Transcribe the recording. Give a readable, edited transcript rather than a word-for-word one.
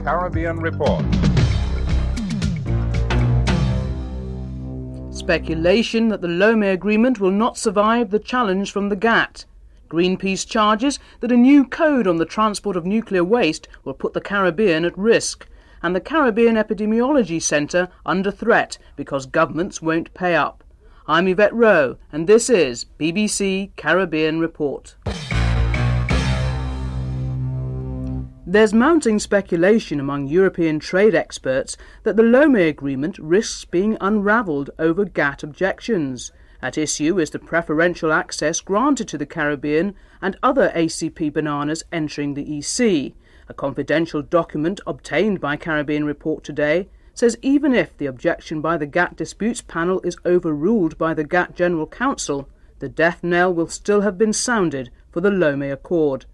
Caribbean Report. Speculation that the Lomé Agreement will not survive the challenge from the GATT. Greenpeace charges that a new code on the transport of nuclear waste will put the Caribbean at risk, and the Caribbean Epidemiology Centre under threat because governments won't pay up. I'm Yvette Rowe, and this is BBC Caribbean Report. There's mounting speculation among European trade experts that the Lomé Agreement risks being unravelled over GATT objections. At issue is the preferential access granted to the Caribbean and other ACP bananas entering the EC. A confidential document obtained by Caribbean Report today says even if the objection by the GATT Disputes Panel is overruled by the GATT General Council, the death knell will still have been sounded for the Lomé Accord.